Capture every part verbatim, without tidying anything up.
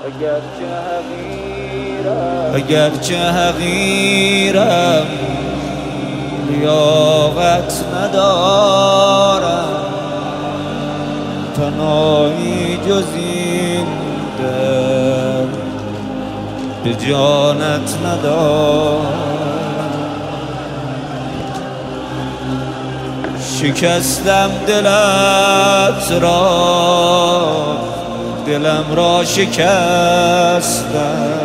اگرچه حقیرم لیاقت ندارم، تنهایی جز این دل به جانت ندارم. شکستم دلت را، دلم را شکستم،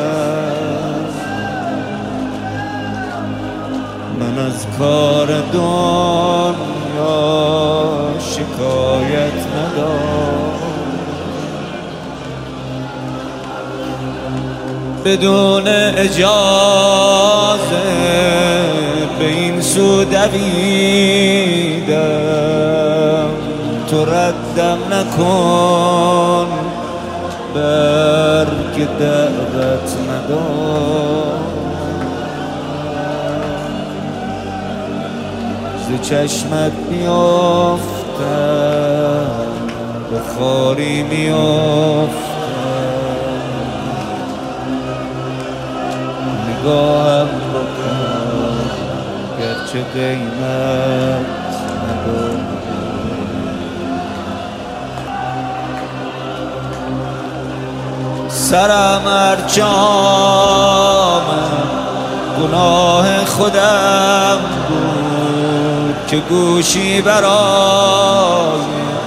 من از کار دنیا شکایت ندارم. بدون اجازه به این سو دویدم، تو ردم نکن برگ دعوت ندارم. ز چشمت میافتم به خاری میافتم، نگاهم بکن گرچه قیمت ندارم. سرم ارجامم گناه خودم بود که گوشی برای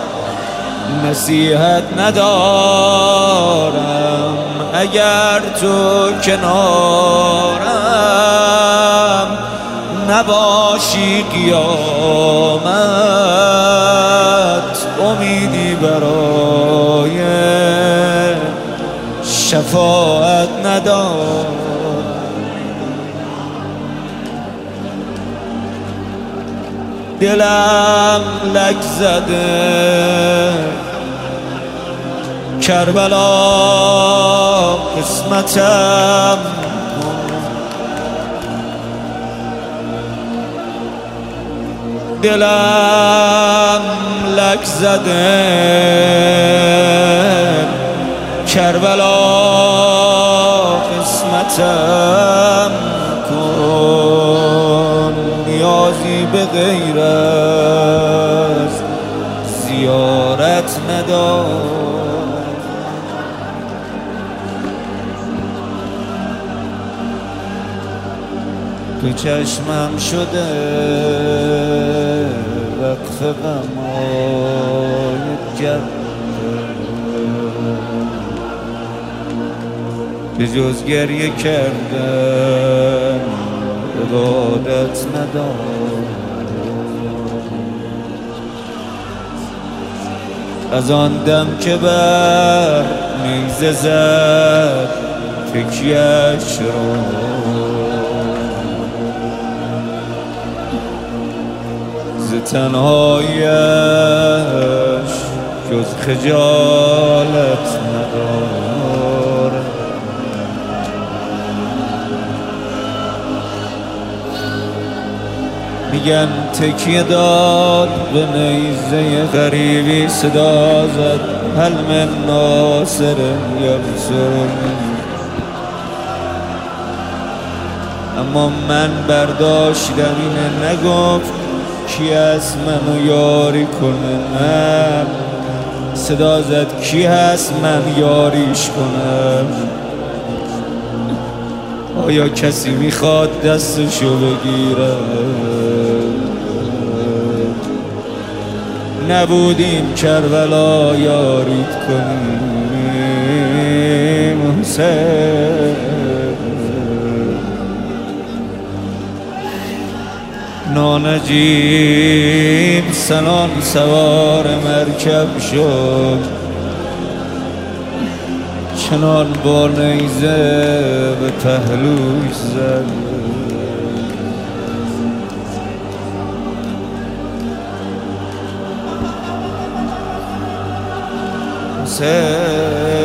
نصیحت ندارم. اگر تو کنارم نباشی قیامت، امیدی برای شفاعت ندارم. دلم لک زده کربلا قسمتم، دلم لک زده کربلا قسمتم کن. نیازی به غیر از زیارت ندارم. تو چشمم شده وقف غمای جد، به جز گریه کردن عبادت ندارم. از آن دم که بر نیزه زد تکیه‌اش را، ز تنهایی‌اش جز خجالت ندارم. میگن تکیه داد به نیزه غریبی، صدا زد هل من ناصر ینصرنی. اما من برداشتم اینه، نگفت کی هست منو یاری کنه، نه صدا زد کی هست من یاریش کنم. آیا کسی میخواد دستشو بگیره؟ نبودیم کربلا یاریت کنیم حسین. نانجیب سنان سوار مرکب شد، چنان با نیزه به پهلوش زد. حسین